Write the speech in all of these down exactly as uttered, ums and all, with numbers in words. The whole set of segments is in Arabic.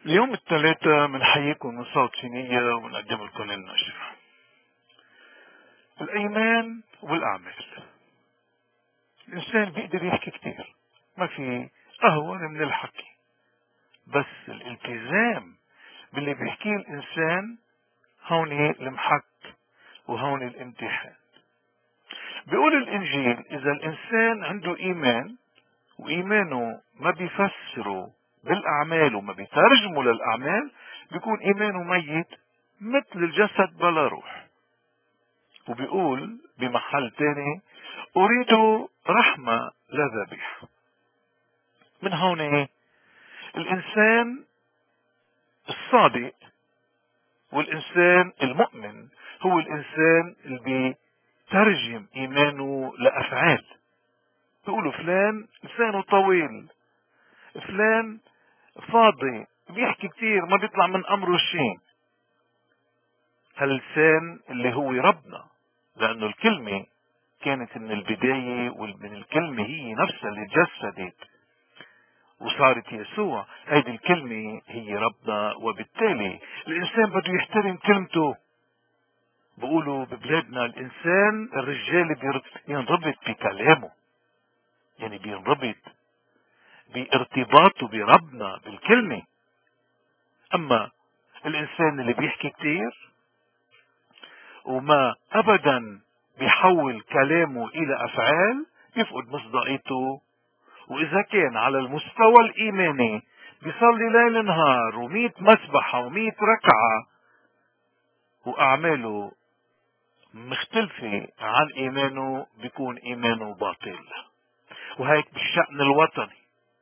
اليوم الثلاثاء بنحييكم من صوت سينية ونقدم لكم النشر. الأيمان والأعمال. الإنسان بيقدر يحكي كتير، ما في أهون من الحكي، بس الالتزام باللي بيحكيه الإنسان هون المحك وهون الامتحان. بيقول الإنجيل إذا الإنسان عنده إيمان وإيمانه ما بيفسره بالأعمال وما بيترجمه للأعمال، بيكون إيمانه ميت مثل الجسد بلا روح. وبيقول بمحل تاني أريد رحمة لا ذبيحة. من هون الإنسان الصادق والإنسان المؤمن هو الإنسان اللي بيترجم إيمانه لأفعال. بيقولوا فلان لسانه طويل، فلان فاضي بيحكي كتير ما بيطلع من أمره شيء. هاللسان اللي هو ربنا، لأنه الكلمة كانت من البداية ومن الكلمة هي نفسها اللي تجسدت وصارت يسوع. هيدي الكلمة هي ربنا، وبالتالي الإنسان بده يحترم كلمته. بقولوا ببلادنا الإنسان الرجال بينربط بكلامه، يعني بينربط بارتباطه بربنا بالكلمة. أما الإنسان اللي بيحكي كتير وما أبدا بيحول كلامه إلى أفعال يفقد مصداقيته. وإذا كان على المستوى الإيماني بيصلي ليل نهار ومية مسبحة ومية ركعة وأعماله مختلفة عن إيمانه، بيكون إيمانه باطل. وهيك بالشأن الوطني،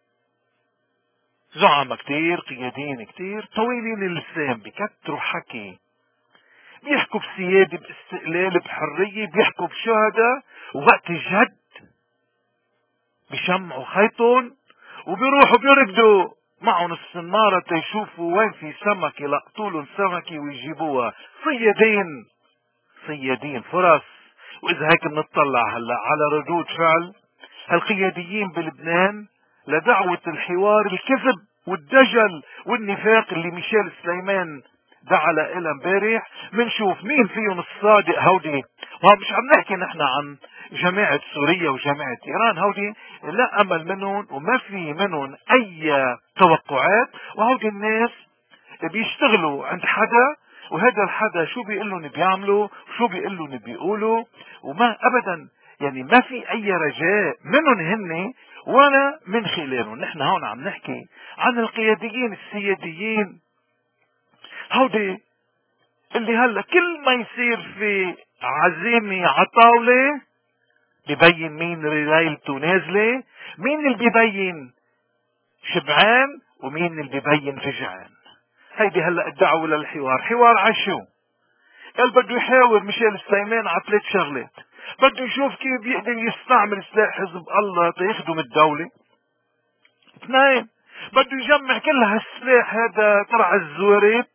زعماء كتير، قياديين كتير، طويلين اللسان، بكتروا حكي، بيحكوا بسيادة، باستقلال، بحرية، بيحكوا بشهدة، ووقت الجد بيشمعوا خيطهم وبيروحوا بيركضوا معهم الصنارة تيشوفوا وين في سمك، يلقطوا لهم سمكة ويجيبوها. صيادين صيادين فرص. واذا هيك بنطلع هلا على ردود فعل هالقياديين بلبنان لدعوة الحوار الكذب والدجل والنفاق اللي ميشيل سليمان دعا لها امبارح، بنشوف مين فيهم الصادق. هودي مش عم نحكي نحن عن جماعة سوريا وجماعة ايران، هودي لا امل منهم وما في منهم اي توقعات، وهودي الناس بيشتغلوا عند حدا، وهذا الحدا شو بيقول لهم بيعملوا وشو بيقول لهم بيقولوا، وما ابدا يعني ما في اي رجاء منهم هن ولا من خلالهم. نحن هون عم نحكي عن القياديين السياديين، هودي اللي هلا كل ما يصير في عزيمة عطاولة ببين مين ليلته نازلة، مين اللي بيبين شبعان ومين اللي بيبين فجعان. هيدي هلا الدعوة للحوار. حوار عشو؟ قال بده يحاور ميشيل سليمان على ثلاث شغلات. بده يشوف كيف بيقدر يستعمل سلاح حزب الله تيخدم الدولة. اثنين، بده يجمع كل هالسلاح هذا تبع الزواريت،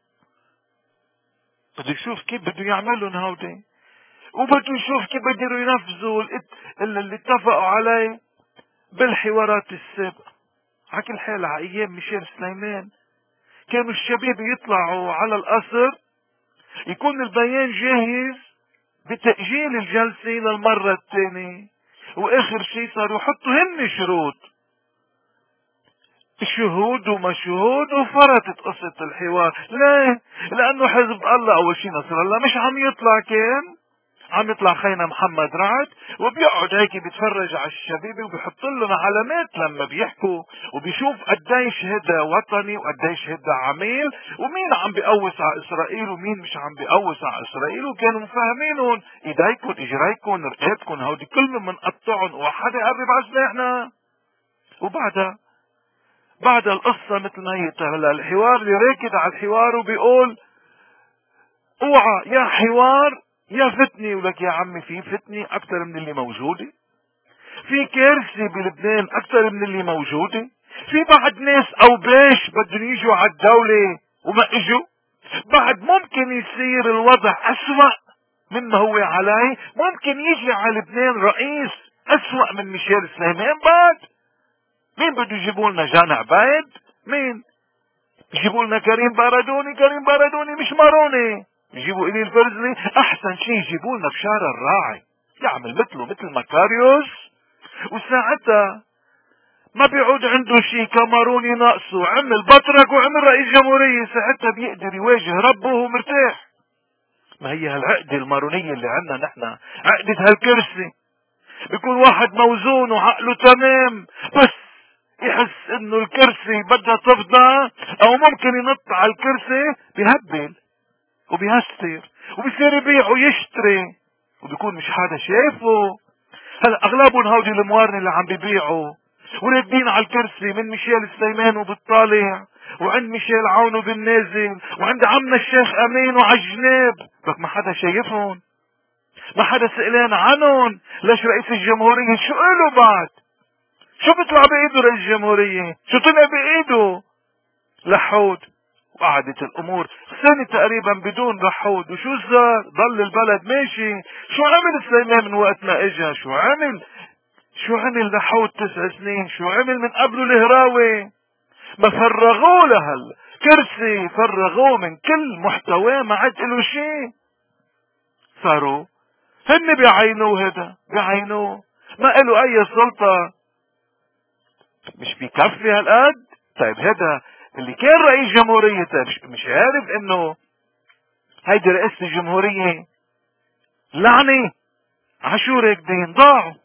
بده يشوف كيف بده يعملهم هودي، وبده يشوف كيف بده ينفذوا اللي اتفقوا عليه بالحوارات السابقة. على كل حال على ايام ميشيل سليمان كانوا الشباب يطلعوا على القصر، يكون البيان جاهز بتأجيل الجلسة للمرة الثانية، واخر شيء صاروا يحطوا هن شروط، شهود وما شهود، وفرطت قصة الحوار. ليه؟ لانه حزب الله اول شيء نصر الله مش عم يطلع، كان عم يطلع خينا محمد رعد، وبيقعد هيك بيتفرج على الشبيبة وبيحط لهم علامات لما بيحكوا، وبيشوف قديش هدا وطني وقديش هدا عميل، ومين عم بيقوس على اسرائيل ومين مش عم بيقوس على اسرائيل. وكانوا مفهمينهم ايديكم اجريكم رقابكم هودي كلهم منقطعهم وحدا يقرب على سلاحنا. وبعدها بعد القصة مثل ما هي هلا الحوار اللي راكد على الحوار وبيقول اوعى يا حوار يا فتني. ولك يا عمي في فتني اكثر من اللي موجودة؟ في كارثة بلبنان اكثر من اللي موجودة؟ في بعد ناس او باش بدهم يجوا على الدولة وما اجوا؟ بعد ممكن يصير الوضع اسوأ مما هو عليه، ممكن يجي على لبنان رئيس اسوأ من ميشيل سليمان. بعد مين بده يجيبوا لنا؟ جان عبيد؟ مين؟ يجيبوا لنا كريم باردوني، كريم باردوني مش ماروني. يجيبوا إلي الفرزلي، احسن شيء يجيبوا لنا بشار الراعي يعمل مثله مثل مكاريوس، وساعتها ما بيعود عنده شيء كماروني ناقصه، عمل بطرك وعمل رئيس جمهورية، ساعتها بيقدر يواجه ربه وهو مرتاح. ما هي هالعقدة المارونية اللي عنا نحن، عقدة هالكرسي. بيكون واحد موزون وعقله تمام، بس يحس انه الكرسي بدها تفضى او ممكن ينط على الكرسي، بيهبل وبيهستر وبيصير يبيع ويشتري، وبيكون مش حدا شايفه. هلا اغلبهم هودي الموارنة اللي عم بيبيعوا وراكبين على الكرسي، من ميشيل السليمان وبالطالع، وعند ميشيل عون وبالنازل، وعند عمنا الشيخ امين وعلى الجناب، بس ما حدا شايفهم، ما حدا سئلان عنهم. ليش رئيس الجمهورية شو قالوا بعد؟ شو بيطلع بايده رئيس الجمهورية؟ شو طلع بايده؟ لحود. وقعدت الامور سنة تقريبا بدون لحود، وشو صار؟ ضل البلد ماشي. شو عمل سليمان من وقت ما اجا؟ شو عمل؟ شو عمل لحود تسع سنين؟ شو عمل من قبله الهراوي؟ ما فرغوه لهال كرسي، فرغوه من كل محتواه، ما عاد له شيء. صاروا هن بيعينوه، هذا بيعينوه، ما له اي سلطة. مش بيكفي هالقد؟ طيب هذا اللي كان رئيس جمهورية، طيب مش عارف انه هيدي رئاسة الجمهورية لعنة عشو راكدين؟ ضاعوا،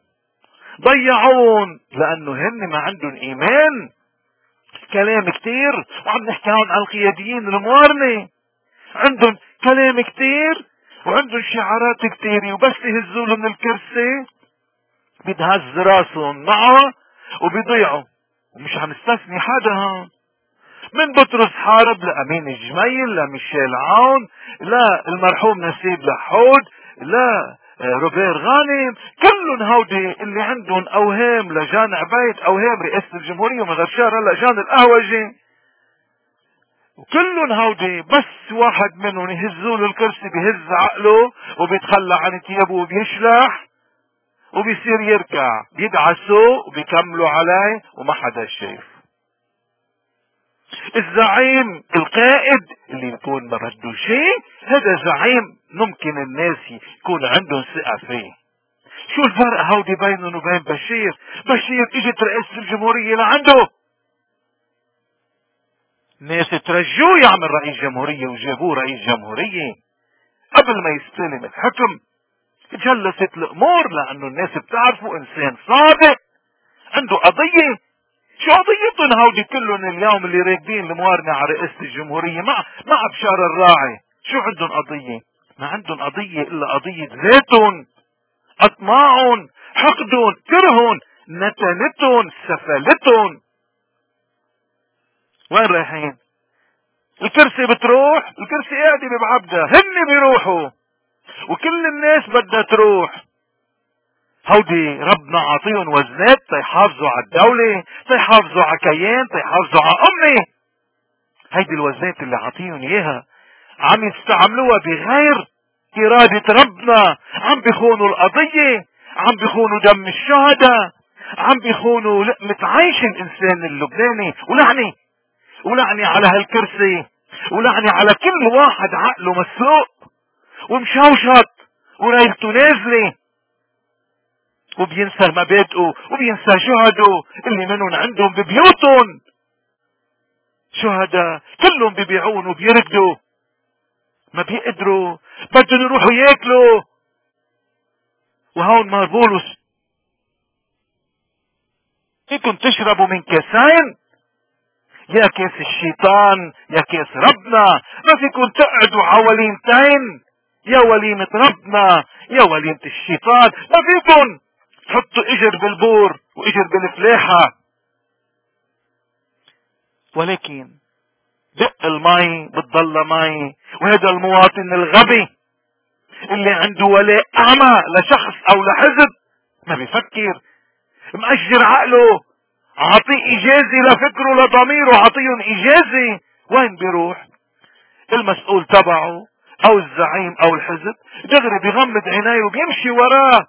ضيعون، لانه هن ما عندهم ايمان. كلام كتير، وعم نحكي هون عن القياديين الموارنة، عندهم كلام كتير وعندهم شعارات كتير، وبس يهزوا من الكرسي بيتهز راسهم معه وبيضيعوا. ومش عم نستثني حدا هون، من بطرس حارب لأمين الجميل لميشيل عون، لا المرحوم نسيب لحود، لا روبير غانم، كلهم هودي اللي عندهم اوهام لجان عبيد، اوهام رئاسة الجمهورية، ومن غير شهر هلا جان القهوجي، وكلهم هودي بس واحد منهم يهزوا له الكرسي بيهز عقله وبيتخلى عن ثيابه وبيشلح وبيصير يركع، بيدعسوا وبيكملوا عليه وما حدا شايف. الزعيم القائد اللي يكون ما بده شيء، هذا زعيم ممكن الناس يكون عندهم ثقة فيه. شو الفرق هودي بينهم وبين بشير؟ بشير اجت رئاسة الجمهورية لعنده، ناس ترجوه يعمل رئيس جمهورية وجابوه رئيس جمهورية. قبل ما يستلم الحكم جلست الامور، لانه الناس بتعرفوا انسان صادق عنده قضية. شو قضيتهم هودي كلهم اليوم اللي راكبين الموارنة على رئاسة الجمهورية مع مع بشار الراعي؟ شو عندهم قضية؟ ما عندهم قضية الا قضية ذاتهم، اطماعهم، حقدهم، كرههم، نتنتهم، سفلتهم. وين رايحين؟ الكرسي بتروح، الكرسي قاعدة ببعبدة، هن بيروحوا، وكل الناس بدها تروح. هودي ربنا عاطيهم وزنات تيحافظوا على الدولة، تيحافظوا على كيان، تيحافظوا على أمة. هيدي الوزنات اللي عاطيهم إياها عم يستعملوها بغير إرادة ربنا، عم بيخونوا القضية، عم بيخونوا دم الشهداء، عم بيخونوا لقمة عيش الإنسان اللبناني. ولعني ولعني على هالكرسي، ولعني على كل واحد عقله مسروق ومشوشط ورايلته نازله، وبينسى مبادئه وبينسى شهده اللي منهم عندهم ببيوتهم شهداء، كلهم بيبيعون وبيركضوا، ما بيقدروا، بدهم يروحوا ياكلوا. وهون ما بولس فيكم تشربوا من كاسين، يا كاس الشيطان يا كاس ربنا، ما فيكم تقعدوا على وليمتين، يا وليمة ربنا يا وليمة الشيطان. ما فيكم تحطوا اجر بالبور واجر بالفلاحة. ولكن دق المي بتضل مي. وهذا المواطن الغبي اللي عنده ولاء اعمى لشخص او لحزب ما بيفكر، مأجر عقله، عطيه اجازة لفكره لضميره، عطيهم اجازة. وين بيروح؟ المسؤول تبعه او الزعيم او الحزب دغري بيغمض عينيه وبيمشي وراه.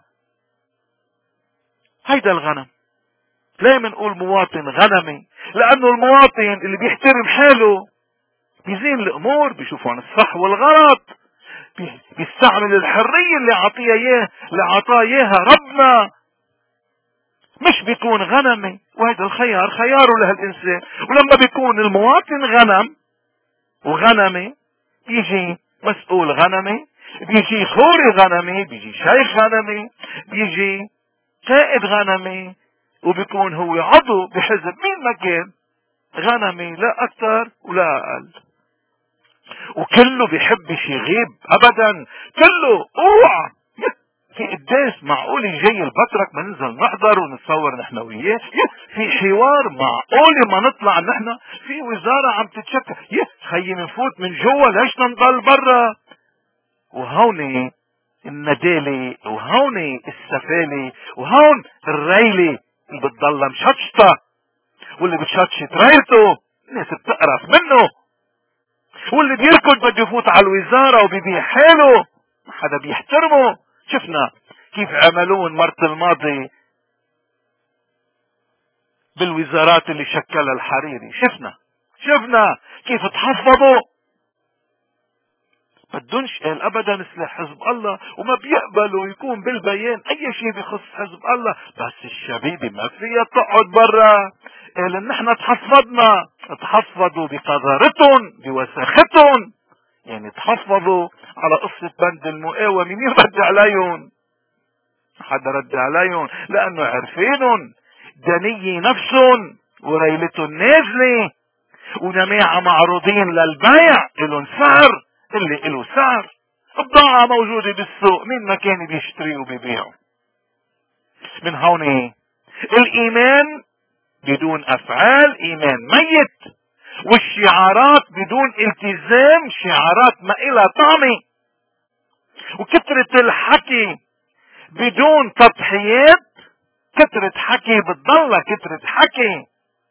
هيدا الغنم. ليه منقول مواطن غنمي؟ لانه المواطن اللي بيحترم حاله بيزين الامور، بيشوفوا عن الصح والغلط، بيستعمل الحرية اللي عطيه اياه اللي عطاه اياها ربنا. مش بيكون غنمي، وهذا الخيار خياره لهالانسان. ولما بيكون المواطن غنم وغنمي، بيجي مسؤول غنمي، بيجي خوري غنمي، بيجي شيخ غنمي، بيجي قائد غنمي، وبيكون هو عضو بحزب مين ما كان غنمي، لا اكثر ولا اقل. وكله بيحبش يغيب ابدا، كله اوعى في قداس معقول جاي البطرك ما ننزل نحضر ونتصور نحن وياه، في حوار معقول ما نطلع نحن، في وزارة عم تتشكل، يا خيي نفوت من جوا ليش نضل برا؟ وهون الندالة وهون السفالة وهون الريلة اللي بتضلها مشطشطة، واللي بتشطشط ريلته الناس بتقرف منه، واللي بيركض بده يفوت على الوزارة وبيبيع حاله ما حدا بيحترمه. شفنا كيف عملون مرة الماضي بالوزارات اللي شكلها الحريري، شفنا شفنا كيف تحفظوا، بدونش قال ابدا سلاح حزب الله، وما بيقبلوا يكون بالبيان اي شيء بخص حزب الله، بس الشبيبة ما فيها تقعد برا. قال ان احنا تحفظنا، تحفظوا بقذارتهم بوساختهم، يعني تحفظوا على قصة بند المقاومة. مين رد عليهم؟ حدا رد عليهم، لانه عارفينهم دنية نفسهم وريلتهم نازلة، وجماعة معروضين للبيع، الون سعر اللي له سعر، البضاعة موجودة بالسوق، مين ما كان بيشتري وبيبيعوا. من هون الايمان بدون افعال ايمان ميت، والشعارات بدون التزام شعارات ما إلها طعمة، وكثرة الحكي بدون تضحيات كثرة حكي بتضلها كثرة حكي.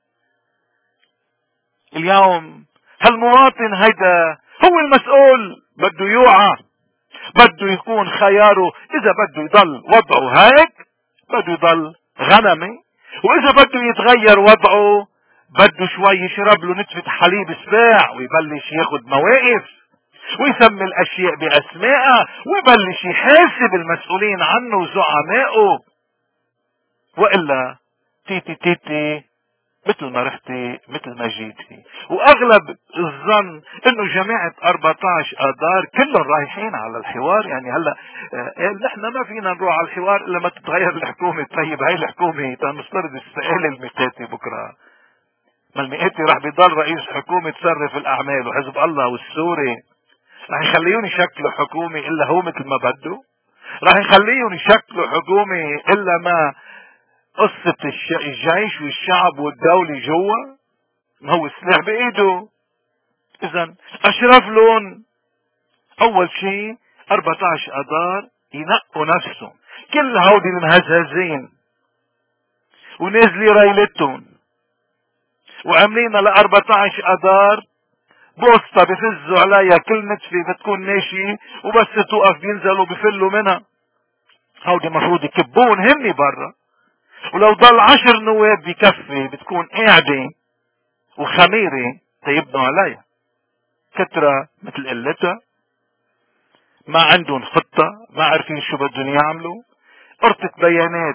اليوم هالمواطن هيدا هو المسؤول، بده يوعى، بده يكون خياره اذا بده يضل وضعه هيك بده يضل غنمي، واذا بده يتغير وضعه بده شوي يشرب له نتفة حليب سباع ويبلش ياخد مواقف ويسمي الاشياء باسمائها ويبلش يحاسب المسؤولين عنه وزعمائه، والا تيتي تيتي مثل ما رحتي مثل ما جيتي. واغلب الظن انه جماعة أربعتاشر اذار كلهم رايحين على الحوار. يعني هلا اه نحن ما فينا نروح على الحوار الا ما تتغير الحكومة. طيب هاي الحكومة نفترض استقال الميقاتي بكره، ما الميقاتي راح بيضل رئيس حكومة تصرف الاعمال، وحزب الله والسوري راح يخليهم يشكلوا حكومة الا هو مثل ما بده؟ راح يخليهم يشكلوا حكومة الا ما قصة الجيش والشعب والدولة جوا؟ ما هو السلاح بايده. اذا اشرف لهم اول شيء أربعتاشر اذار ينقوا نفسهم، كل هودي المهزهزين ونازلي ريلتهم وعاملين ل أربعتاشر اذار بوسطة بفزوا عليها كل نتفة بتكون ماشي وبس توقف بينزلوا بفلوا منها. هودي مفروض يكبون هني برا، ولو ضل عشر نواب بكفي بتكون قاعدة وخميرة تيبنوا عليها. كترة مثل قلتها، ما عندهم خطة، ما عارفين شو بدهم يعملوا، قرطة بيانات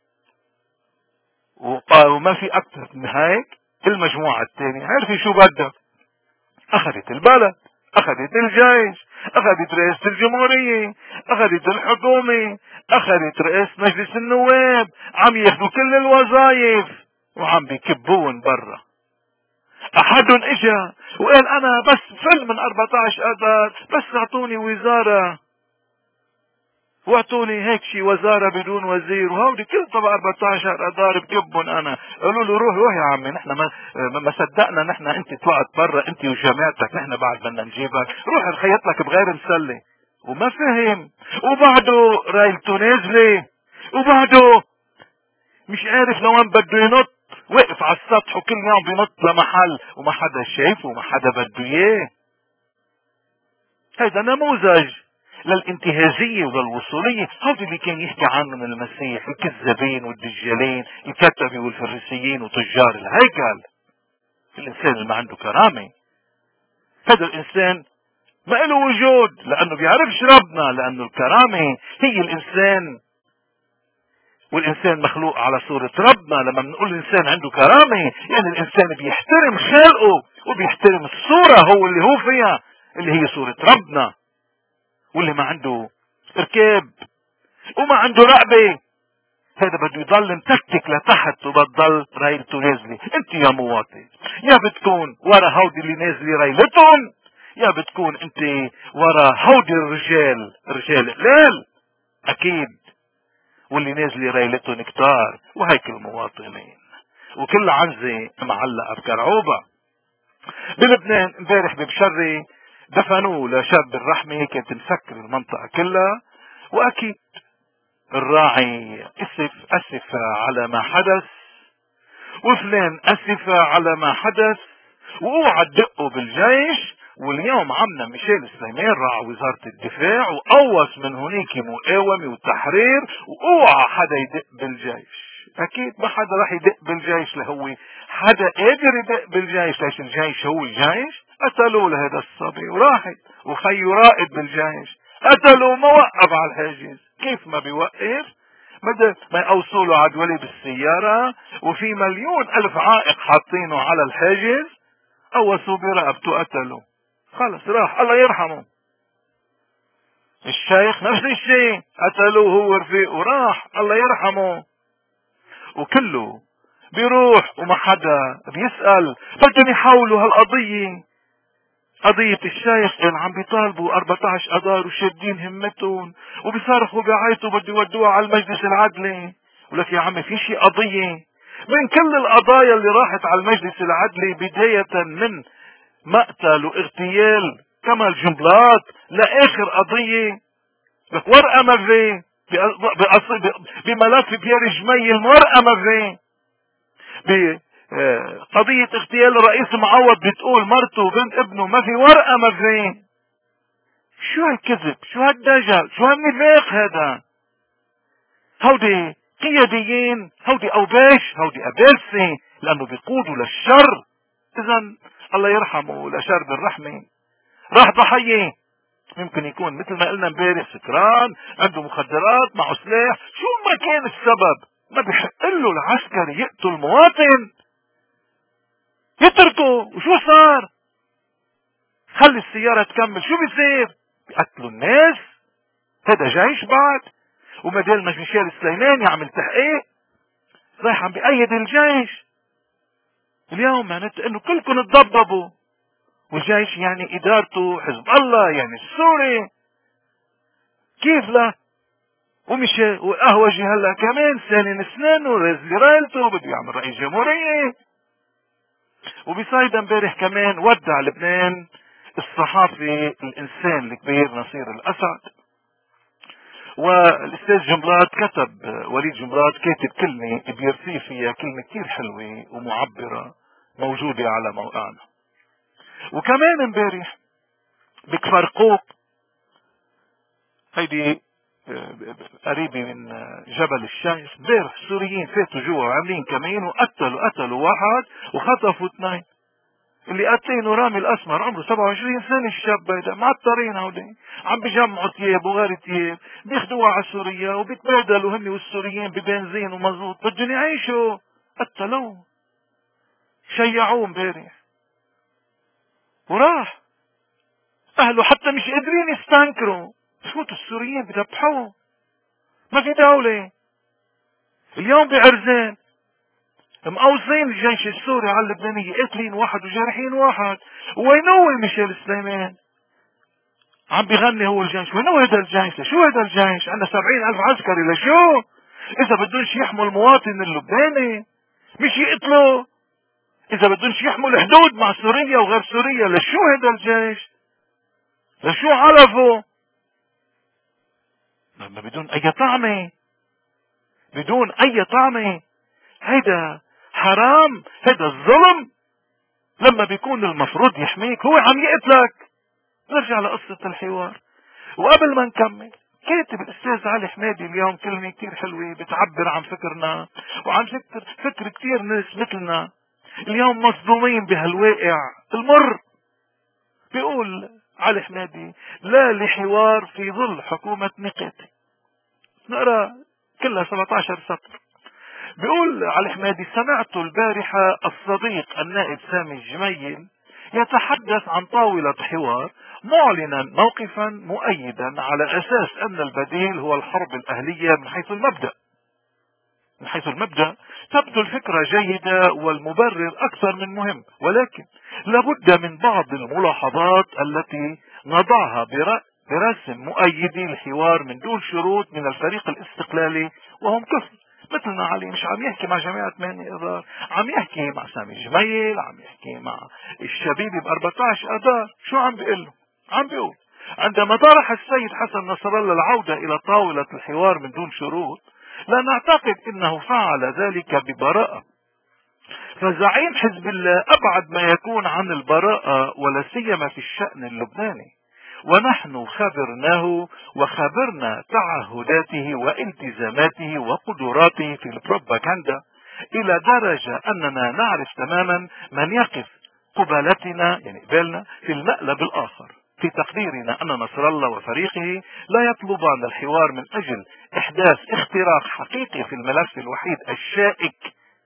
وما في اكثر من هيك. المجموعة الثانية عارفين شو بدها، اخذت البلد، اخذت الجيش، اخذت رئاسة الجمهورية، اخذت الحكومة، اخذت رئاسة مجلس النواب، عم ياخذوا كل الوظائف وعم بيكبون برا. احدهم اجا وقال انا بس فل من أربعتاشر اذار، بس اعطوني وزارة واعطوني هيك شي وزارة بدون وزير، وهودي كل طبعا أربعتاشر اذار بكبهم. انا قالوا له روح روح يا عمي، نحن ما, ما صدقنا نحن انت توقت برا انت وجماعتك، نحن بعد بدنا نجيبك، روح نخيط لك بغير مسلة. وما فهم، وبعده رايلته نازلة، وبعده مش عارف لوين بده ينط، وقف على السطح وكل يوم بينط لمحل وما حدا شايفه وما حدا بده اياه. هذا نموذج للانتهازية وللوصولية. هذا اللي كان يحكي عنهم المسيح، الكذابين والدجالين الكتبة والفريسيين وتجار الهيكل. الانسان اللي ما عنده كرامة هذا الانسان ما له وجود، لانه بيعرفش ربنا، لانه الكرامة هي الانسان، والانسان مخلوق على صورة ربنا. لما بنقول الانسان عنده كرامة يعني الانسان بيحترم خلقه وبيحترم الصورة هو اللي هو فيها، اللي هي صورة ربنا. واللي ما عنده ركاب وما عنده رقبة هذا بده يضل متكتك لتحت وبتضل رايلته نازلة. انت يا مواطن يا بتكون ورا هودي اللي نازلة رايلتهم، يا بتكون انت ورا هودي الرجال، رجال قلال اكيد، واللي نازلة رايلتهم كتار. وهيك المواطنين وكل عنزة معلقة بكرعوبة. بلبنان امبارح ببشري دفنوه لشاب الرحمة، كانت مسكر المنطقة كلها. واكيد الراعي اسف اسف على ما حدث، وفلان اسف على ما حدث، واوعى تدقوا بالجيش. واليوم عمنا ميشيل سليمان راح وزارة الدفاع وقوص من هنيك مقاومة وتحرير، واوعى حدا يدق بالجيش. اكيد ما حدا راح يدق بالجيش، لهو حدا قادر يدق بالجيش. ليش الجيش هو الجيش. قتلوا لهذا الصبي وراحت، وخيو رائد بالجيش قتلوا ما وقف على الحاجز. كيف ما بيوقف؟ بدل ما يقوصوا له عدولي بالسيارة وفي مليون الف عائق حاطينه على الحاجز، قوصوا برقبته قتلوا. خلص راح الله يرحمه. الشيخ نفس الشيء قتلوه هو ورفيقه وراح الله يرحمه. وكله بيروح وما حدا بيسأل. بدهم يحولوا هالقضية قضية الشيخ اللي عم بيطالبوا أربعتاشر قضار وشادين همتهم وبيصرخوا بيعيطوا بده يودوها على المجلس العدلي. ولك يا عمي في شي قضية من كل القضايا اللي راحت على المجلس العدلي، بداية من مقتل واغتيال كمال جنبلاط لاخر قضية، لك ورقة ما في بملف بيير جميل، ورقة ما في بقضية اغتيال الرئيس معوض بتقول مرته وبنت ابنه ما في ورقة ما في. شو هالكذب، شو هالدجل، شو هالنفاق هذا؟ هودي قياديين، هودي اوباش، هودي ابالسة، لانه بيقودوا للشر. اذا الله يرحمه لشرب الرحمة. راح ضحية ممكن يكون مثل ما قلنا امبارح سكران، عنده مخدرات، معه سلاح، شو ما كان السبب ما بيحق له العسكري يقتل المواطن، يتركه. وشو صار؟ خلي السيارة تكمل، شو بيصير؟ بيقتلوا الناس. هذا جيش بعد. ومدال ما ميشيل سليمان يعمل تحقيق رايح عم بأيد الجيش. اليوم معناته انه كلكم تضببوا، والجيش يعني ادارته حزب الله يعني السوري. كيف لا؟ ومش واهوجي هلا كمان سانن اسنانه ورازلي رايلته وبده يعمل رئيس جمهورية. وبصيدا امبارح كمان ودع لبنان الصحافي الانسان الكبير نصير الاسد. والاستاذ جنبلاط كتب، وليد جنبلاط كاتب كلمة بيرسي فيها كلمة كتير حلوة ومعبرة موجودة على موقعنا. وكمان امبارح بكفر قوق، هيدي قريبة من جبل الشيخ، امبارح السوريين فاتوا جوا عاملين كمين وقتلوا قتلوا واحد وخطفوا اثنين. اللي قتلينه رامي الاسمر عمره سبعة وعشرين سنة. الشاب هيدا معطرين هودي عم بجمعوا ثياب وغير ثياب بياخدوها على سوريا وبيتبادلوا هن والسوريين ببنزين ومازوت، بدهم يعيشوا. قتلوه شيعوه امبارح وراح. اهله حتى مش قادرين يستنكروا. شوتوا السوريين بذبحوه. ما في دولة. اليوم بعرزان مقوصين الجيش السوري على اللبنانية، قاتلين واحد وجارحين واحد. وين هو ميشيل سليمان؟ عم بيغني هو الجيش. وين هو هذا الجيش؟ شو هذا الجيش؟ عندنا سبعين الف عسكري لشو؟ اذا بدونش يحموا المواطن اللبناني مش يقتلوا. اذا بدونش يحموا الحدود مع سوريا وغير سوريا لشو هذا الجيش؟ لشو عرفوا؟ لما بدون اي طعمة، بدون اي طعمة. هيدا حرام، هيدا الظلم. لما بيكون المفروض يحميك هو عم يقتلك. نرجع لقصة الحوار. وقبل ما نكمل، كاتب الاستاذ علي حمادي اليوم كلمة كتير حلوة بتعبر عن فكرنا وعن فكر فكر كتير ناس مثلنا اليوم مصدومين بهالواقع المر. بيقول علي حمادي: لا لحوار في ظل حكومة ميقاتي. نقرأ كلها سبعة عشر سطر. بيقول علي حمادي: سمعت البارحة الصديق النائب سامي الجميل يتحدث عن طاولة حوار معلنا موقفا مؤيدا على اساس ان البديل هو الحرب الاهلية من حيث المبدأ. من حيث المبدأ تبدو الفكرة جيدة والمبرر اكثر من مهم، ولكن لابد من بعض الملاحظات التي نضعها برسم مؤيدي الحوار من دون شروط من الفريق الاستقلالي وهم كثر. مثلنا علي مش عم يحكي مع جماعة ثمانية اذار، عم يحكي مع سامي جميل، عم يحكي مع الشبيبي ب أربعة عشر اذار. شو عم بيقول له؟ عم بيقول عندما طرح السيد حسن نصر الله العودة الى طاولة الحوار من دون شروط، لا نعتقد انه فعل ذلك ببراءة، فزعيم حزب الله ابعد ما يكون عن البراءة ولا سيما في الشأن اللبناني، ونحن خبرناه وخبرنا تعهداته والتزاماته وقدراته في البروباغندا الى درجة اننا نعرف تماما من يقف قبالتنا يعني قبالنا في المقلب الاخر. في تقديرنا ان نصر الله وفريقه لا يطلبان الحوار من اجل احداث اختراق حقيقي في الملف الوحيد الشائك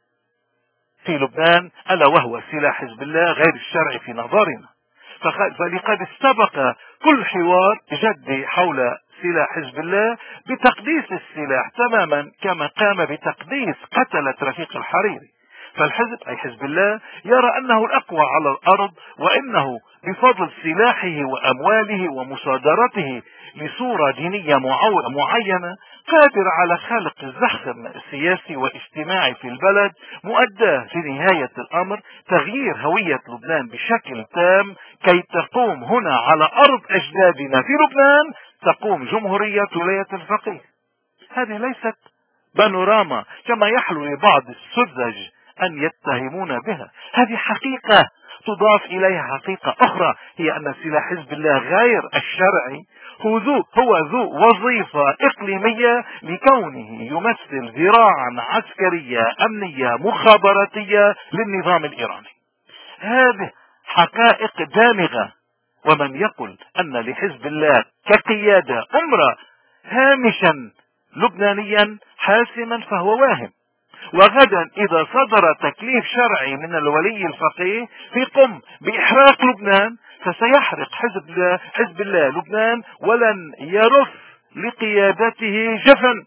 في لبنان، الا وهو سلاح حزب الله غير الشرعي في نظرنا. فلقد استبق كل حوار جدي حول سلاح حزب الله بتقديس السلاح تماما كما قام بتقديس قتلة رفيق الحريري. فالحزب أي حزب الله يرى أنه الأقوى على الأرض، وإنه بفضل سلاحه وأمواله ومصادرته لصورة دينية معينة قادر على خلق الزخم السياسي والاجتماعي في البلد، مؤداه في نهاية الأمر تغيير هوية لبنان بشكل تام كي تقوم هنا على أرض أجدادنا في لبنان تقوم جمهورية ولاية الفقيه. هذه ليست بانوراما كما يحلو لبعض السذج أن يتهمون بها، هذه حقيقة تضاف إليها حقيقة أخرى، هي أن سلاح حزب الله غير الشرعي هو ذو, هو ذو وظيفة إقليمية لكونه يمثل ذراعا عسكرية أمنية مخابراتية للنظام الإيراني. هذه حقائق دامغة، ومن يقل أن لحزب الله كقيادة أمرة هامشا لبنانيا حاسما فهو واهم. وغدا إذا صدر تكليف شرعي من الولي الفقيه في قم بإحراق لبنان فسيحرق حزب الله, حزب الله لبنان ولن يرف لقيادته جفن.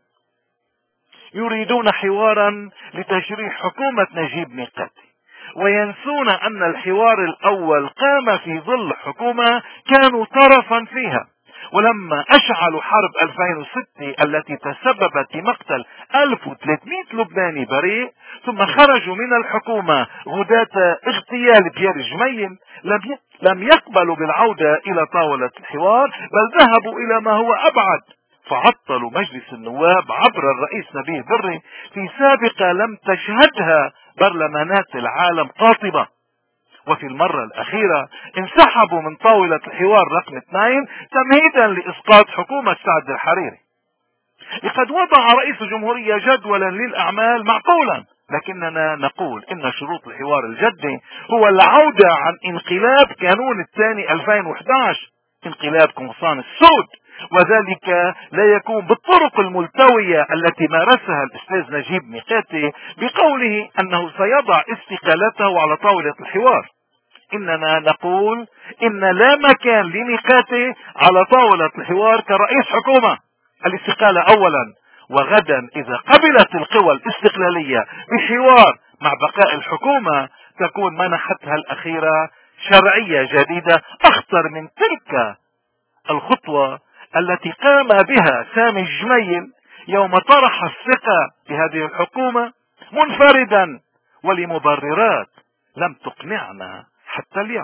يريدون حوارا لتشريح حكومة نجيب ميقاتي وينسون أن الحوار الأول قام في ظل حكومة كانوا طرفا فيها، ولما أشعلوا حرب ألفين وستة التي تسببت في مقتل ألف وثلاثمئة لبناني بريء ثم خرجوا من الحكومة غداة اغتيال بيير جميل، لم يقبلوا بالعودة إلى طاولة الحوار، بل ذهبوا إلى ما هو أبعد، فعطلوا مجلس النواب عبر الرئيس نبيه بري في سابقة لم تشهدها برلمانات العالم قاطبة. وفي المرة الأخيرة انسحبوا من طاولة الحوار رقم اثنين تمهيدا لإسقاط حكومة سعد الحريري. لقد وضع رئيس الجمهورية جدولا للأعمال معقولا، لكننا نقول إن شروط الحوار الجدي هو العودة عن انقلاب كانون الثاني ألفين وأحد عشر، انقلاب قمصان السود، وذلك لا يكون بالطرق الملتوية التي مارسها الأستاذ نجيب ميقاتي بقوله أنه سيضع استقالته على طاولة الحوار. إننا نقول إن لا مكان لميقاتي على طاولة الحوار كرئيس حكومة. الاستقالة أولا، وغدا إذا قبلت القوى الاستقلالية بحوار مع بقاء الحكومة تكون منحتها الأخيرة شرعية جديدة أخطر من تلك الخطوة التي قام بها سامي الجميل يوم طرح الثقة بهذه الحكومة منفردا ولمبررات لم تقنعنا حتى اليوم.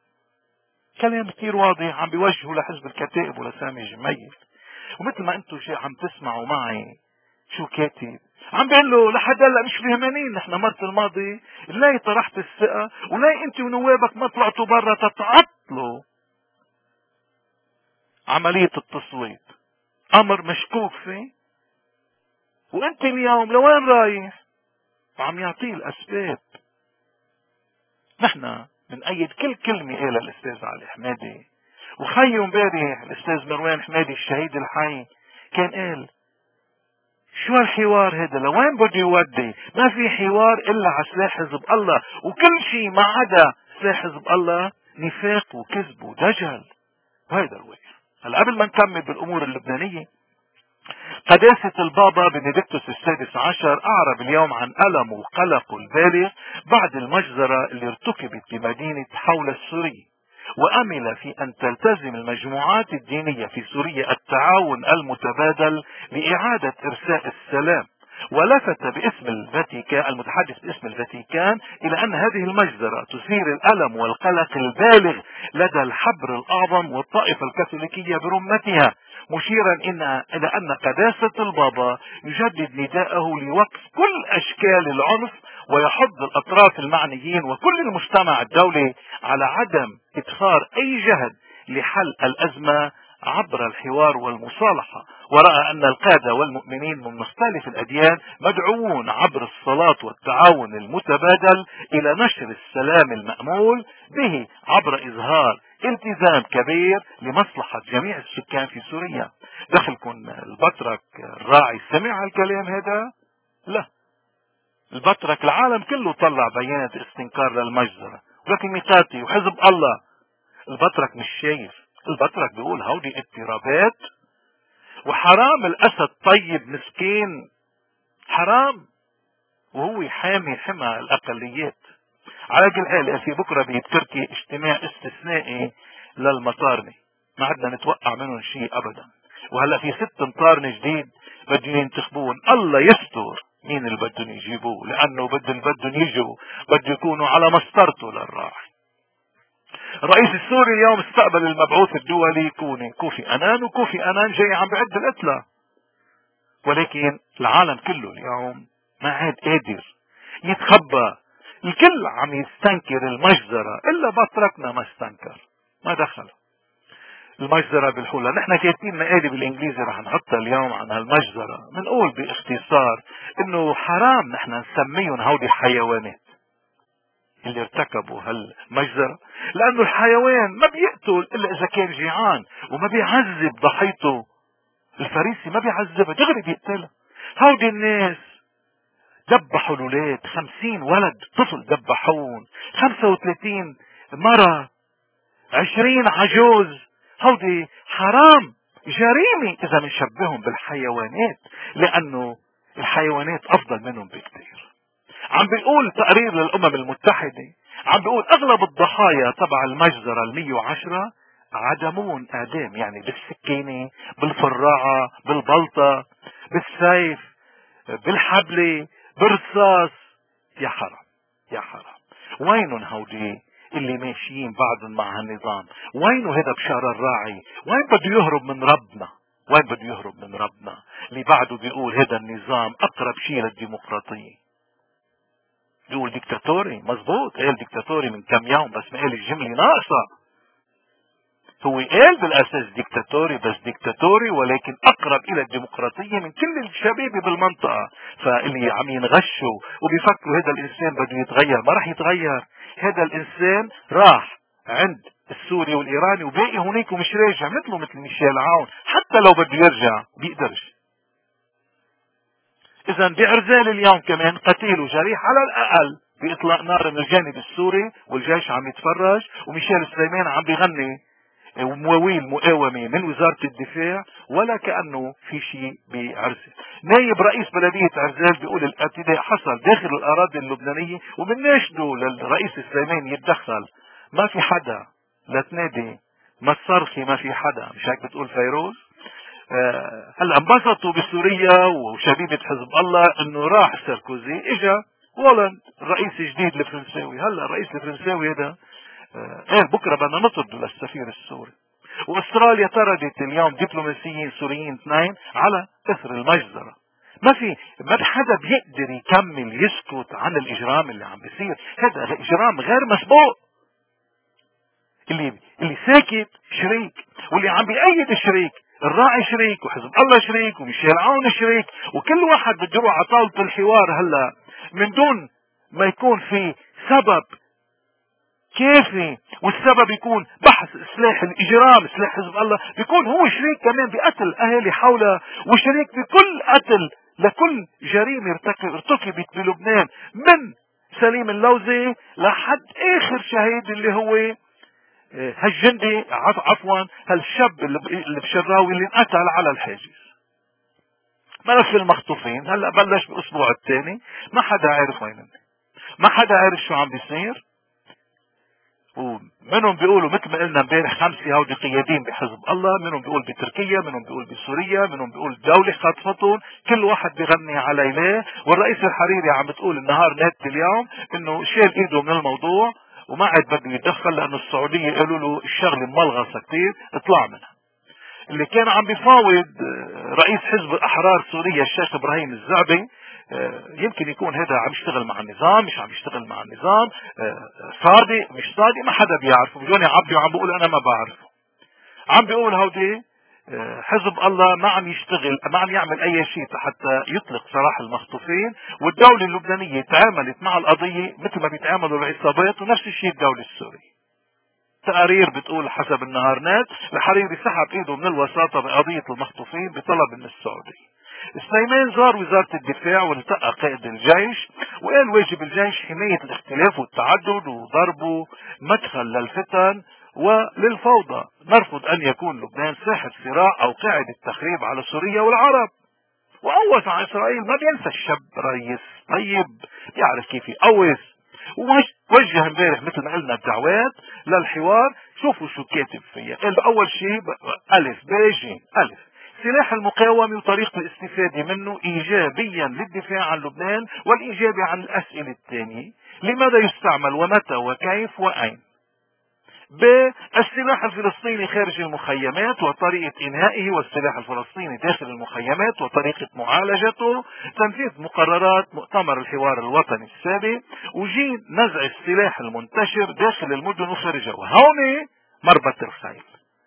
كلام كثير واضح عم بيوجهه لحزب الكتائب ولسامي الجميل، ومثل ما انتم شيء عم تسمعوا معي شو كاتب عم بيقول له لحد هلا مش فهمانين. نحن مرة الماضي لا طرحت الثقة ولا انت ونوابك ما طلعتوا برا تتعطلوا عملية التصويت، امر مشكوك فيه، وانت اليوم لوين رايح؟ وعم يعطيه الاسباب. نحن بنأيد كل كلمة قالها الاستاذ علي حمادي. وخيو امبارح الاستاذ مروان حمادي الشهيد الحي كان قال شو الحوار هذا؟ لوين بده يودي؟ ما في حوار الا على سلاح حزب الله، وكل شيء ما عدا سلاح حزب الله نفاق وكذب ودجل. وهيدا الوقت. هلا قبل ما نكمل بالامور اللبنانيه، قداسة البابا بنديكتوس السادس عشر أعرب اليوم عن ألمه وقلقه البالغ بعد المجزرة اللي ارتكبت بمدينة حول السورية، وأمل في أن تلتزم المجموعات الدينية في سوريا التعاون المتبادل لإعادة إرساء السلام. ولفت باسم الفاتيكان المتحدث باسم الفاتيكان إلى أن هذه المجزرة تثير الألم والقلق البالغ لدى الحبر الأعظم والطائفة الكاثوليكية برمتها، مشيرا إلى أن قداسة البابا يجدد نداءه لوقف كل أشكال العنف، ويحض الأطراف المعنيين وكل المجتمع الدولي على عدم إدخار أي جهد لحل الأزمة عبر الحوار والمصالحة. ورأى أن القادة والمؤمنين من مختلف الأديان مدعوون عبر الصلاة والتعاون المتبادل إلى نشر السلام المأمول به عبر إظهار التزام كبير لمصلحة جميع السكان في سوريا. دخلكم البطرك الراعي سمع الكلام هذا؟ لا، البطرك العالم كله طلع بيانات استنكار للمجزرة، ولكن ميقاتي وحزب الله البطرك مش شايف. البطرك بيقول هودي اضطرابات، وحرام الاسد طيب مسكين حرام، وهو حامي حمى الاقليات. على كل حال في بكره بتركي اجتماع استثنائي للمطارنة، ما عدنا نتوقع منهم شيء ابدا. وهلا في ست مطارنة جديد بدهم ينتخبون، الله يستر مين اللي بدهم يجيبوه، لانه بدهم بدهم يجوا بده يكونوا على مسطرته للراعي. الرئيس السوري اليوم استقبل المبعوث الدولي كوني كوفي أنان، وكوفي أنان جاي عم بعد القتلى، ولكن العالم كله اليوم ما عاد قادر يتخبى. الكل عم يستنكر المجزرة الا بطركنا ما استنكر، ما دخل المجزرة بالحولة. نحن كاتبين مقالة بالانجليزي رح نحطها اليوم عن هالمجزرة، بنقول باختصار انه حرام نحن نسميهم هودي حيوانات اللي ارتكبوا هالمجزرة، لانه الحيوان ما بيقتل الا اذا كان جيعان، وما بيعذب ضحيته. الفريسي ما بيعذبها دغري بيقتلها. هودي الناس دبحوا الولاد، خمسين ولد طفل دبحون، خمسة وثلاثين مرة، عشرين عجوز. هودي حرام، جريمة اذا بنشبههم بالحيوانات، لانه الحيوانات افضل منهم بكثير. عم بيقول تقرير للامم المتحدة، عم بيقول اغلب الضحايا تبع المجزرة المية وعشرة عدمون اعدام، يعني بالسكينة، بالفراعة، بالبلطة، بالسيف، بالحبلة، بالرصاص. يا حرام يا حرام. وينهم هودي اللي ماشيين بعضهم مع هالنظام؟ وينه هذا بشار الراعي؟ وين بده يهرب من ربنا؟ وين بده يهرب من ربنا اللي بعده بيقول هذا النظام اقرب شيء للديمقراطية؟ بيقول ديكتاتوري، مزبوط، قال ديكتاتوري من كم يوم، بس ما قال الجملة ناقصة. هو قال بالاساس ديكتاتوري، بس ديكتاتوري ولكن اقرب الى الديمقراطية من كل الشباب بالمنطقة. فاللي عم ينغشوا وبيفكروا هذا الانسان بده يتغير، ما راح يتغير. هذا الانسان راح عند السوري والايراني وباقي هناك ومش راجع، مثله مثل ميشيل عون، حتى لو بده يرجع بيقدرش. اذا بعرزال اليوم كمان قتيل وجريح على الاقل باطلاق نار من الجانب السوري، والجيش عم يتفرج، وميشيل سليمان عم بيغني ومواويل مقاومة من وزارة الدفاع، ولا كأنه في شيء بعرزال. نايب رئيس بلدية عرزال بيقول الاعتداء حصل داخل الأراضي اللبنانية، وبناشده للرئيس سليمان يتدخل. ما في حدا لا تنادي ما تصرخي، ما في حدا، مش هيك بتقول فيروز؟ آه هلا انبسطوا بسوريا وشبيبة حزب الله انه راح ساركوزي، اجا هولاند الرئيس الجديد الفرنساوي. هلا الرئيس الفرنساوي هذا ايه بكره بدنا نطرد للسفير السوري. واستراليا طردت اليوم دبلوماسيين سوريين اثنين على اثر المجزرة. ما في ما حدا بيقدر يكمل يسكت عن الاجرام اللي عم بيصير. هذا اجرام غير مسبوق. اللي اللي ساكت شريك، واللي عم بيأيد شريك، الراعي شريك، وحزب الله شريك، وميشيل عون شريك، وكل واحد بده يروح على طاولة الحوار هلا من دون ما يكون في سبب كافي، والسبب يكون بحث سلاح الاجرام، سلاح حزب الله بيكون هو شريك كمان بقتل اهالي حولها، وشريك بكل قتل لكل جريمة ارتكبت بلبنان، من سليم اللوزي لحد اخر شهيد اللي هو هالجندي عفوا هالشاب اللي بشراوي اللي انقتل على الحاجز. ملف المخطوفين هلا بلش باسبوع الثاني، ما حدا عارف وين، ما حدا عارف شو عم بيصير. ومنهم بيقولوا مثل ما قلنا امبارح خمسه هودي قيادين بحزب الله، منهم بيقول بتركيا، منهم بيقول بسوريا، منهم بيقول الدولة خطفتهم، كل واحد بغني على ليلاه. والرئيس الحريري عم بتقول النهار نت اليوم انه شال ايده من الموضوع وما عاد بده يتدخل لانه السعودية قالوا له الشغلة ملغصة كتير اطلع منها. اللي كان عم بيفاوض رئيس حزب الاحرار سوريا الشيخ ابراهيم الزعبي، يمكن يكون هذا عم يشتغل مع النظام، مش عم يشتغل مع النظام، صادق مش صادق ما حدا بيعرفه. بيجوني عبي وعم بقول انا ما بعرفه. عم بيقول هودي حزب الله ما عم يشتغل، ما عم يعمل اي شيء حتى يطلق سراح المخطوفين، والدولة اللبنانية تعاملت مع القضية مثل ما بيتعاملوا العصابات، ونفس الشيء الدولة السورية. تقارير بتقول حسب النهار نت الحريري سحب ايده من الوساطة بقضية المخطوفين بطلب من السعودية. سليمان زار وزارة الدفاع والتقى قائد الجيش وقال واجب الجيش حماية الاختلاف والتعدد وضربه مدخل للفتن وللفوضى. نرفض ان يكون لبنان ساحة صراع او قاعدة تخريب على سوريا والعرب. وقوص على اسرائيل، ما بينسى الشاب رئيس طيب يعرف كيف يقوص. ووجه امبارح مثل ما قلنا الدعوات للحوار. شوفوا شو كاتب فيها. قال اول شيء الف بيجي الف سلاح المقاومة وطريقة الاستفادة منه ايجابيا للدفاع عن لبنان، والاجابة عن الاسئلة الثانية لماذا يستعمل ومتى وكيف واين. ب السلاح الفلسطيني خارج المخيمات وطريقة انهائه، والسلاح الفلسطيني داخل المخيمات وطريقة معالجته. تنفيذ مقررات مؤتمر الحوار الوطني السابق. وجي نزع السلاح المنتشر داخل المدن وخارجها. وهون مربط الخيل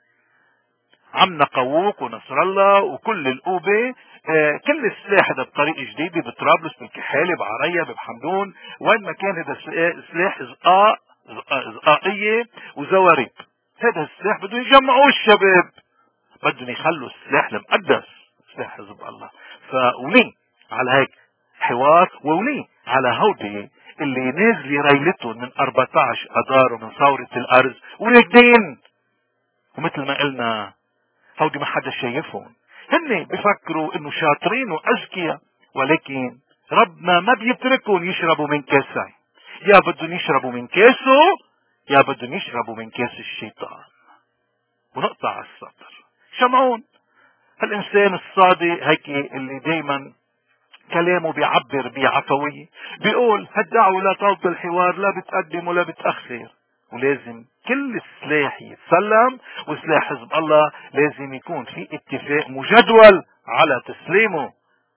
عم نقووك ونصر الله وكل القوبة. آه كل السلاح هذا بطريقة جديدة بطرابلس بالكحالة بعرية بحمدون وين ما كان. هذا سلاح ازقاء ازقائية وزواريب. هذا السلاح بدهم يجمعوا الشباب، بدهم يخلوا السلاح المقدس سلاح حزب الله. فولي على هيك حوار، وولي على هودي اللي نازل ريلتهم من أربعة عشر اذار ومن ثورة الارز وراكدين. ومثل ما قلنا هودي ما حدا شايفهم، هن بفكروا انه شاطرين واذكياء، ولكن ربنا ما بيتركهم يشربوا من كاسه. يا بدهم يشربوا من كاسه يا بدهم يشربوا من كاس الشيطان. ونقطع السطر. شمعون هالانسان الصادق هيك اللي دايما كلامه بيعبر بعفوية، بيقول هالدعوة لا طاولة الحوار لا بتقدم ولا بتأخر، ولازم كل السلاح يتسلم، وسلاح حزب الله لازم يكون في اتفاق مجدول على تسليمه.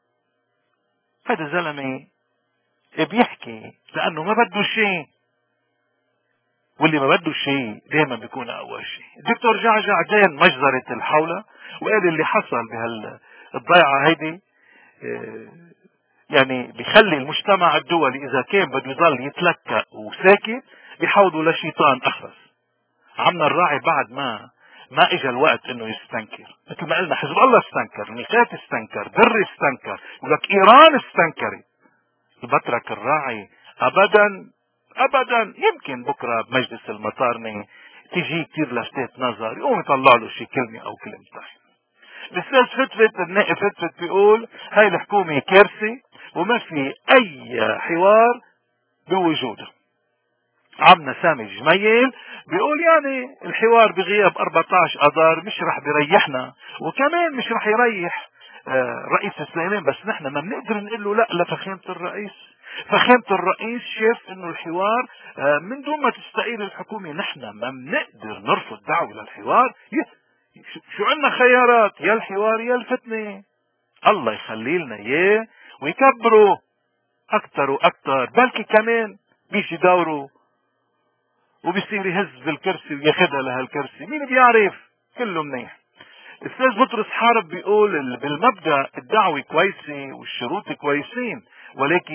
هذا زلمة بيحكي لانه ما بده شيء، واللي ما بده شيء دائما بيكون اول شيء. الدكتور جعجع دان مجزرة الحولة وقال اللي حصل بهالضيعة هيدي يعني بيخلي المجتمع الدولي اذا كان بده يضل يتلكأ وساكت بيحولوا لشيطان اخرس. عمنا الراعي بعد ما ما اجى الوقت انه يستنكر. مثل ما قلنا حزب الله استنكر، نيكات استنكر، در استنكر، يقول لك ايران استنكرت. بترك الراعي ابدا ابدا. يمكن بكره بمجلس المطارنة تيجي كتير لفتات نظر يقوم يطلع له شي كلمة او كلمتين. الاستاذ فتفت النائب فتفت بيقول هاي الحكومة كارثة وما في اي حوار بوجودها. عمنا سامي الجميل بيقول يعني الحوار بغياب أربعة عشر اذار مش رح بيريحنا، وكمان مش رح يريح آه رئيس سليمان، بس نحن ما بنقدر نقول له لا لفخامة الرئيس. فخامة الرئيس شاف انه الحوار آه من دون ما تستقيل الحكومة. نحن ما بنقدر نرفض دعوة للحوار. شو عندنا خيارات؟ يا الحوار يا الفتنة. الله يخلي لنا اياه ويكبروا اكتر واكتر، بلكي كمان بيجي دوره وبيصير يهز بالكرسي وياخدها لهالكرسي. مين بيعرف؟ كله منيح. الاستاذ بطرس حارب بيقول بالمبدأ الدعوة كويسة والشروط كويسين، ولكن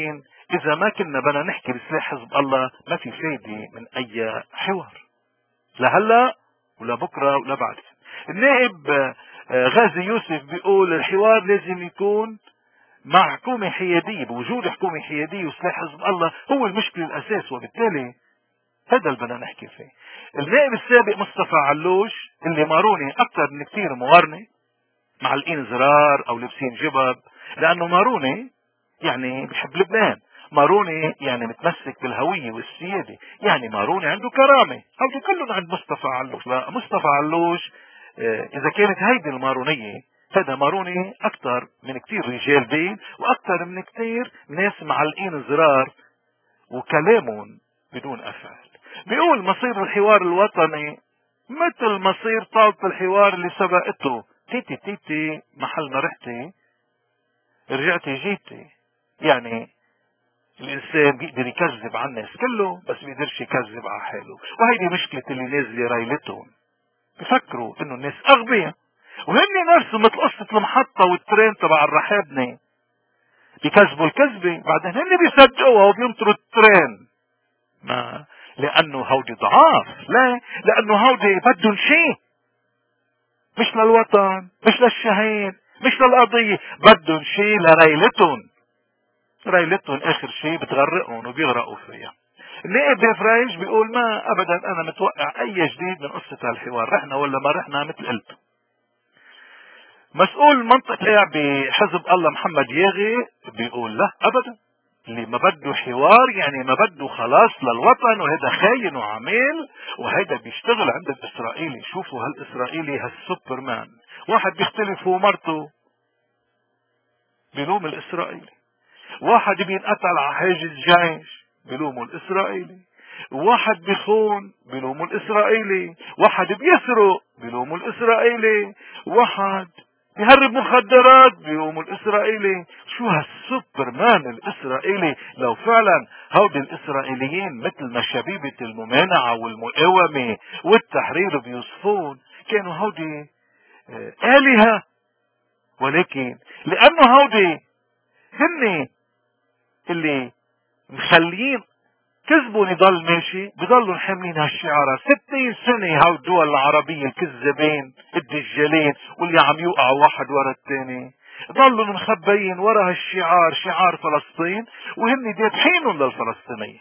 اذا ما كنا بدنا نحكي بسلاح حزب الله ما في فايدة من اي حوار، لهلا ولا بكرة ولا بعد. النائب غازي يوسف بيقول الحوار لازم يكون مع حكومة حيادية، بوجود حكومة حيادية وسلاح حزب الله هو المشكلة الاساس، وبالتالي هذا اللي بدنا نحكي فيه. النائب السابق مصطفى علوش اللي ماروني اكثر من كثير موارنة معلقين زرار او لابسين جبب، لانه ماروني يعني بحب لبنان، ماروني يعني متمسك بالهوية والسيادة، يعني ماروني عنده كرامة، هذا كلهم عند مصطفى علوش. مصطفى علوش اه اذا كانت هيدي المارونية، هذا ماروني اكثر من كثير رجال دين واكثر من كثير ناس معلقين زرار وكلامهم بدون افعال. بيقول مصير الحوار الوطني مثل مصير طاولة الحوار اللي سبقته، تيتي تيتي محل ما رحتي رجعتي جيتي. يعني الانسان بيقدر يكذب على الناس كله بس بيقدرش يكذب على حاله، وهيدي مشكلة اللي نازلة رايلتهم، بفكروا انه الناس اغبياء وهن نفسهم مثل قصة المحطة والترين تبع الرحابنة، بيكذبوا الكذبة بعدين هن بيصدقوها وبينطروا الترين. ما لانه هودي ضعاف، لا لانه هودي بدهم شيء مش للوطن، مش للشهيد، مش للقضية، بدهم شيء لريلتهم، ريلتهم اخر شيء بتغرقهم وبيغرقوا فيها. النائب بفرايش بيقول ما ابدا انا متوقع اي جديد من قصة هالحوار، رحنا ولا ما رحنا مثل قلت. مسؤول منطقة بحزب الله محمد ياغي بيقول لا ابدا، اللي ما بده حوار يعني ما بده خلاص للوطن، وهذا خاين وعميل وهذا بيشتغل عند الاسرائيلي. شوفوا هالاسرائيلي هالسوبرمان، واحد بيختلف هو مرته بلوم الاسرائيلي، واحد بينقتل على حاجز جيش بلومه الاسرائيلي، واحد بيخون بلومه الاسرائيلي، واحد بيسرق بلومه الاسرائيلي، واحد بيهرب مخدرات بلومه الاسرائيلي. شو هالسوبرمان الاسرائيلي؟ لو فعلا هودي الاسرائيليين مثل ما شبيبة الممانعة والمقاومة والتحرير بيوصفون كانوا هودي آلهة، ولكن لانه هودي هن اللي مخليين كذبوا يضل ماشي، بضلوا حاملين هالشعارات ستين سنة. هاو الدول العربية الكذابين الدجالين واللي عم يوقعوا واحد ورا الثاني ضلوا مخبيين ورا هالشعار، شعار فلسطين، وهن دابحينهم للفلسطينيين،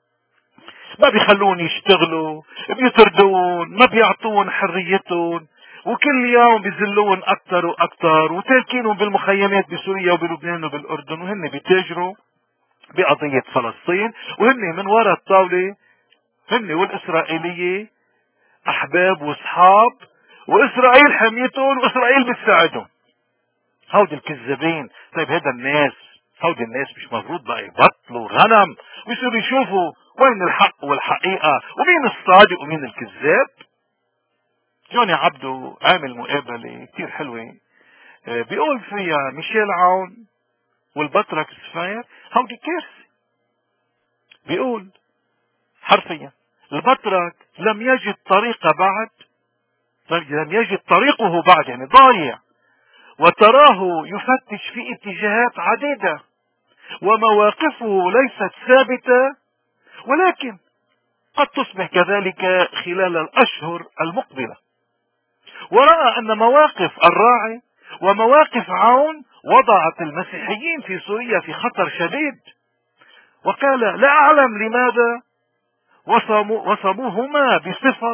ما بيخلون يشتغلوا، بيطردون، ما بيعطون حريتهم، وكل يوم بيذلون اكثر واكثر، وتاركينهم بالمخيمات بسوريا وبلبنان وبالاردن، وهن بيتاجروا بقضية فلسطين، وهن من وراء الطاولة هن والإسرائيلية أحباب وصحاب، وإسرائيل حميتهم وإسرائيل بتساعدهم. هودي الكذابين. طيب هذا الناس، هودي الناس مش مفروض بقى يبطلوا غنم ويصيروا يشوفوا وين الحق والحقيقة ومين الصادق ومين الكذاب؟ جوني عبدو عامل مقابلة كتير حلوة بيقول فيها ميشيل عون والبطرك سفاير هودي كارثة. بيقول حرفيا البطرك لم يجد طريقة بعد، لم يجد طريقه بعد يعني ضايع، وتراه يفتش في اتجاهات عديدة ومواقفه ليست ثابتة، ولكن قد تصبح كذلك خلال الأشهر المقبلة. ورأى أن مواقف الراعي ومواقف عون وضعت المسيحيين في سوريا في خطر شديد، وقال لا أعلم لماذا وصموا وصموهما بصفة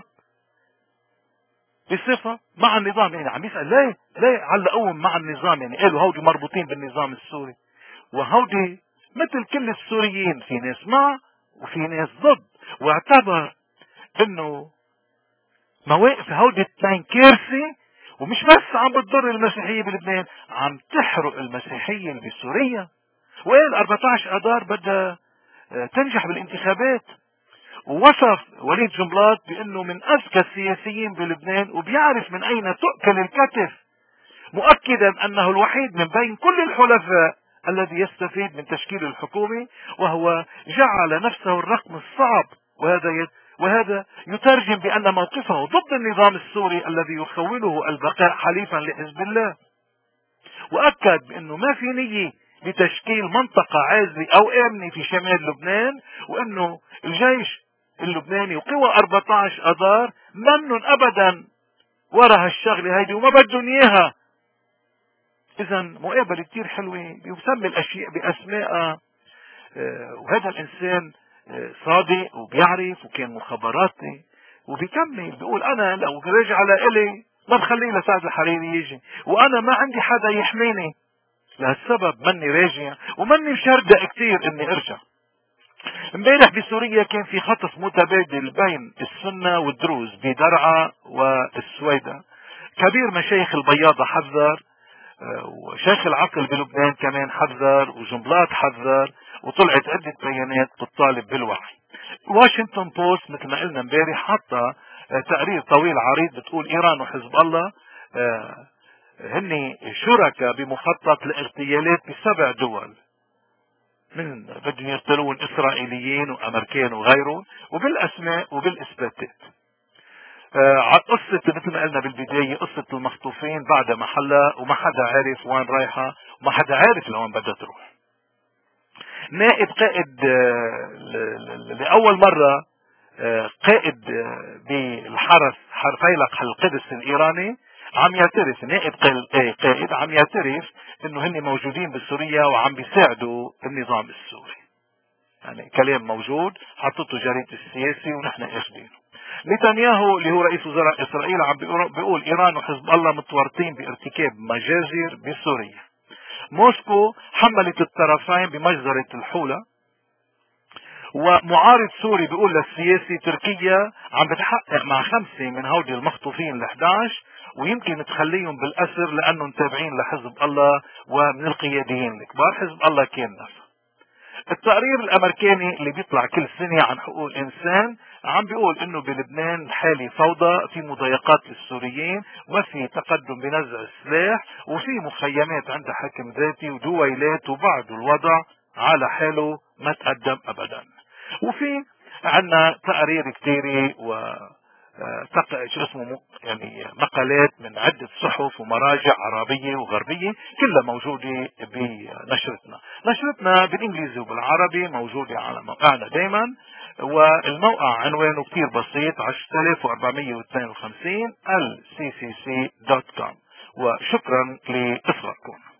بصفة مع النظام. يعني عم يسأل ليه ليه علقوهم مع النظام؟ يعني قالوا هودي مربوطين بالنظام السوري، وهودي مثل كل السوريين في ناس مع وفي ناس ضد، واعتبر انه مواقف هودي الاثنين كارثة، ومش بس عم بتضر المسيحية بلبنان، عم تحرق المسيحية بسوريا. وقال أربعة عشر اذار بدها تنجح بالانتخابات، ووصف وليد جنبلاط بانه من اذكى السياسيين بلبنان وبيعرف من اين تؤكل الكتف، مؤكدا انه الوحيد من بين كل الحلفاء الذي يستفيد من تشكيل الحكومة، وهو جعل نفسه الرقم الصعب، وهذا يد وهذا يترجم بأن موقفه ضد النظام السوري الذي يخوله البقاء حليفا لحزب الله. وأكد بأنه ما في نية بتشكيل منطقة عازلة او امنة في شمال لبنان، وانه الجيش اللبناني وقوى أربعة عشر اذار منن ابدا ورا هالشغلة هيدي وما بدهم اياها. اذا مقابلة كتير حلوة، بيسمي الاشياء باسمائها. آه وهذا الانسان آه صادق وبيعرف وكان مخابراتي، وبيكمل بيقول انا لو راجع على الي ما بخليه لسعد الحريري يجي، وانا ما عندي حدا يحميني، لهالسبب مني راجع ومني مشردق كتير اني ارجع. امبارح بسوريا كان في خطف متبادل بين السنة والدروز بدرعا والسويدة. كبير مشايخ البياضة حذر، وشيخ العقل بلبنان كمان حذر، وجنبلاط حذر، وطلعت عدة بيانات بتطالب بالوعي. واشنطن بوست مثل ما قلنا امبارح حاطة تقرير طويل عريض بتقول ايران وحزب الله هن شركاء بمخطط لاغتيالات بسبع دول، من بدهم يقتلون اسرائيليين وامريكان وغيرهم، وبالاسماء وبالاثباتات. آه قصة مثل ما قلنا بالبداية قصة المخطوفين بعد محلها، وما حدا عارف وين رايحة، وما حدا عارف لوين بدها تروح. نائب قائد آه لأول مرة آه قائد آه بالحرس فيلق القدس الإيراني عم يعترف، نائب قائد عم يعترف انه هن موجودين بسوريا وعم بيساعدوا النظام السوري. يعني كلام موجود حطته جريدة السياسي ونحن اخذينه. نتنياهو اللي هو رئيس وزراء اسرائيل عم بيقول ايران وحزب الله متورطين بارتكاب مجازر بسوريا. موسكو حملت الطرفين بمجزرة الحولة، ومعارض سوري بيقول للسياسي تركيا عم بتحقق مع خمسة من هودي المخطوفين ال احد عشر ويمكن تخليهم بالاسر لانهم تابعين لحزب الله ومن القياديين الكبار. حزب الله كان نفسه. التقرير الامريكاني اللي بيطلع كل سنة عن حقوق الانسان عم بيقول انه بلبنان الحالي فوضى، في مضايقات للسوريين، وما في تقدم بنزع السلاح، وفي مخيمات عند حكم ذاتي ودويلات، وبعد الوضع على حاله ما تقدم ابدا. وفي عنا تقارير كتيرة و تق... شو اسمه يعني مقالات من عدة صحف ومراجع عربية وغربية كلها موجودة بنشرتنا. نشرتنا بالانجليزي وبالعربي موجودة على موقعنا دايما، والموقع عنوانه كتير بسيط عشرة آلاف وأربعمية واثنين وخمسين ال سي سي سي دوت كوم. وشكرا لإصغائكم.